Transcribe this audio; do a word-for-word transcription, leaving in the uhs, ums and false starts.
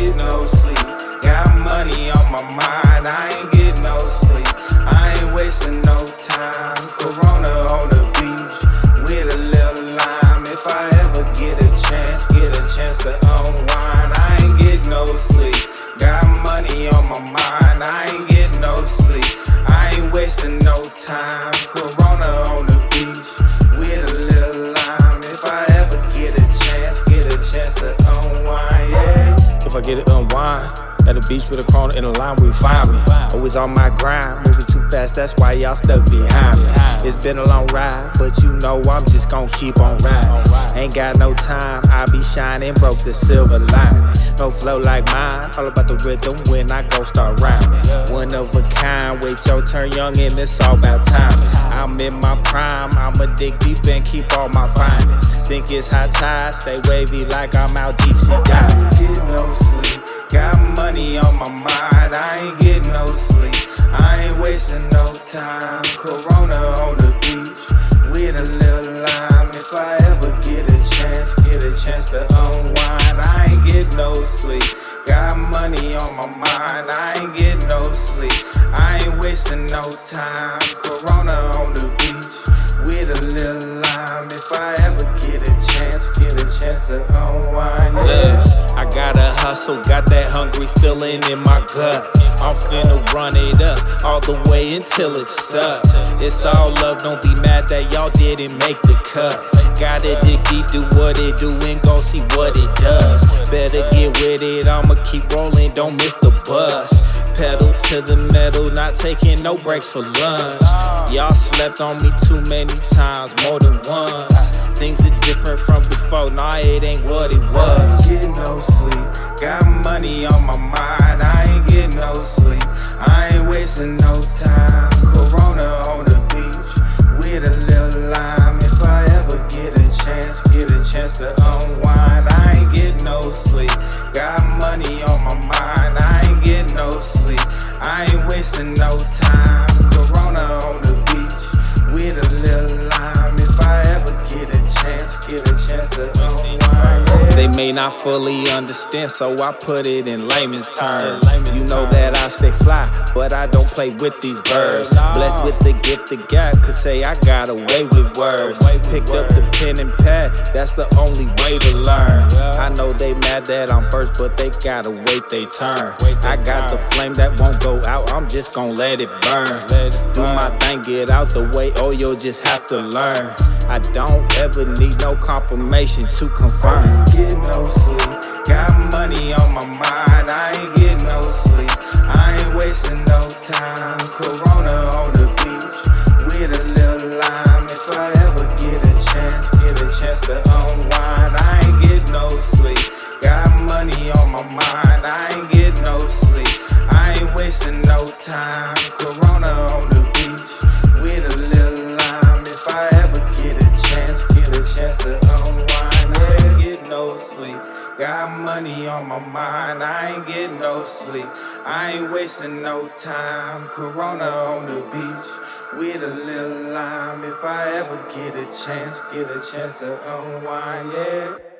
get no sleep. Got money on my mind, I ain't get no sleep. I ain't wasting no time. Corona on the beach with a little lime. If I ever get a chance, get a chance to unwind. I ain't get no sleep. Got money on my mind, I ain't get no sleep. I ain't wasting no time. Corona on the beach with a little lime. If I ever get a chance, get a chance to unwind, yeah. If I get it unwind at the beach with a corner in the line where you find me. Always on my grind, moving too fast, that's why y'all stuck behind me. It's been a long ride, but you know I'm just gon' keep on riding. Ain't got no time, I be shining, broke the silver lining. No flow like mine, all about the rhythm when I go start rhyming. One of a kind, wait your turn, young, and it's all about timing. I'm in my prime, I'ma dig deep and keep all my findings. Think it's high tide, stay wavy like I'm out deep sea diving. Get no sleep. Got money on my mind, I ain't get no sleep. I ain't wasting no time. Corona on the beach with a little lime. If I ever get a chance, get a chance to unwind. I ain't get no sleep. Got money on my mind, I ain't get no sleep. I ain't wasting no time. Corona on the beach with a little lime. If I ever get a chance, get a chance to unwind. Yeah, I gotta hustle, got that hungry feeling in my gut. I'm finna run it up all the way until it's stuck. It's all love, don't be mad that y'all didn't make the cut. Gotta dig deep, do what it do and go see what it does. Better get with it, I'ma keep rolling, don't miss the bus. Pedal to the metal, not taking no breaks for lunch. Y'all slept on me too many times, more than once. Things are different from before, nah, it ain't what it was. Get no sleep, got money on my mind, I ain't get no sleep. I ain't wasting no time. Corona on the beach with a little lime. If I ever get a chance, get a chance to unwind. I ain't get no sleep. Got money on my mind, I ain't get no sleep. I ain't wasting no time. Corona on the beach with a little lime. If I ever get a chance, get a chance to unwind, yeah. They may not fully understand, so I put it in layman's terms. You know that I stay fly, but I don't play with these birds. Blessed with the gift of God, could say I got away with words. Picked up the pen and pad, that's the only way to learn. I know they mad that I'm first, but they gotta wait they turn. I got the flame that won't go out, I'm just gon' let it burn. Do my thing, get out the way, or you'll just have to learn. I don't ever need no confirmation to confirm. Get no sleep, got money on my mind, I ain't get no sleep. I ain't wasting no time. Corona on the beach with a little lime. If I ever get a chance, get a chance to unwind. I ain't get no sleep. Got money on my mind, I ain't get no sleep. I ain't wasting no time. Corona on the beach with a little lime. If I ever get a chance, get a chance to unwind. I ain't get no sleep. Got money on my mind, I ain't get no sleep. I ain't wasting no time. Corona on the beach with a little lime. If I ever get a chance, get a chance to unwind, yeah.